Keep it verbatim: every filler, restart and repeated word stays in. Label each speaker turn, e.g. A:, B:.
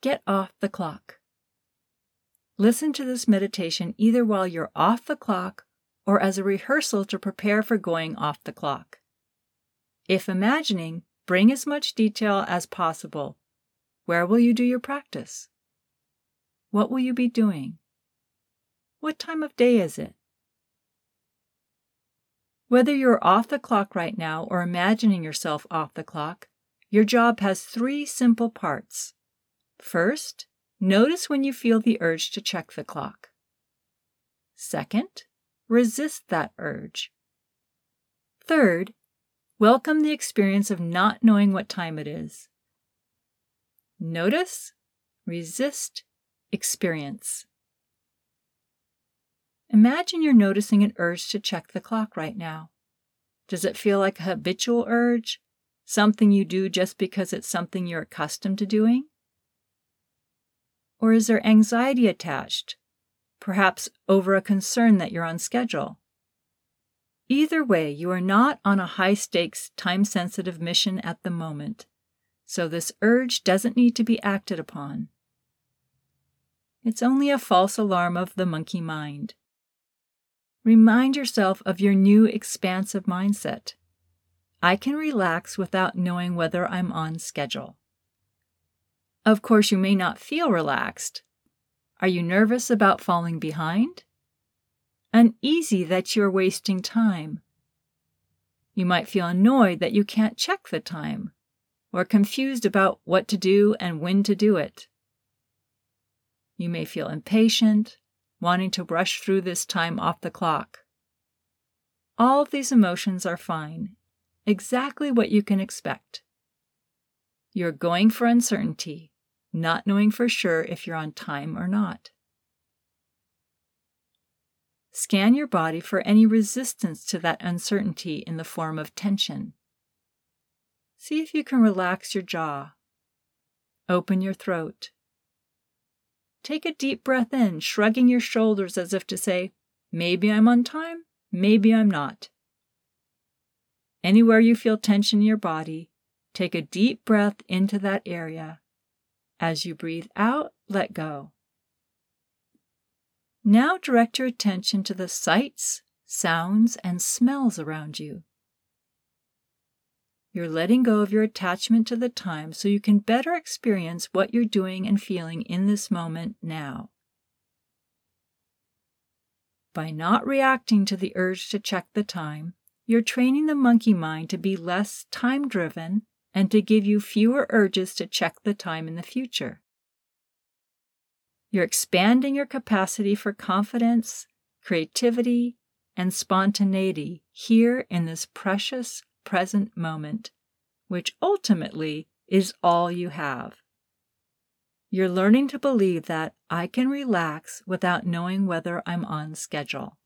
A: Get off the clock. Listen to this meditation either while you're off the clock or as a rehearsal to prepare for going off the clock. If imagining, bring as much detail as possible. Where will you do your practice? What will you be doing? What time of day is it? Whether you're off the clock right now or imagining yourself off the clock, your job has three simple parts. First, notice when you feel the urge to check the clock. Second, resist that urge. Third, welcome the experience of not knowing what time it is. Notice, resist, experience. Imagine you're noticing an urge to check the clock right now. Does it feel like a habitual urge? Something you do just because it's something you're accustomed to doing? Or is there anxiety attached, perhaps over a concern that you're on schedule? Either way, you are not on a high-stakes, time-sensitive mission at the moment, so this urge doesn't need to be acted upon. It's only a false alarm of the monkey mind. Remind yourself of your new expansive mindset. I can relax without knowing whether I'm on schedule. Of course, you may not feel relaxed. Are you nervous about falling behind? Uneasy that you're wasting time? You might feel annoyed that you can't check the time, or confused about what to do and when to do it. You may feel impatient, wanting to rush through this time off the clock. All of these emotions are fine, exactly what you can expect. You're going for uncertainty, not knowing for sure if you're on time or not. Scan your body for any resistance to that uncertainty in the form of tension. See if you can relax your jaw. Open your throat. Take a deep breath in, shrugging your shoulders as if to say, maybe I'm on time, maybe I'm not. Anywhere you feel tension in your body, take a deep breath into that area. As you breathe out, let go. Now direct your attention to the sights, sounds, and smells around you. You're letting go of your attachment to the time so you can better experience what you're doing and feeling in this moment now. By not reacting to the urge to check the time, you're training the monkey mind to be less time-driven and to give you fewer urges to check the time in the future. You're expanding your capacity for confidence, creativity, and spontaneity here in this precious present moment, which ultimately is all you have. You're learning to believe that I can relax without knowing whether I'm on schedule.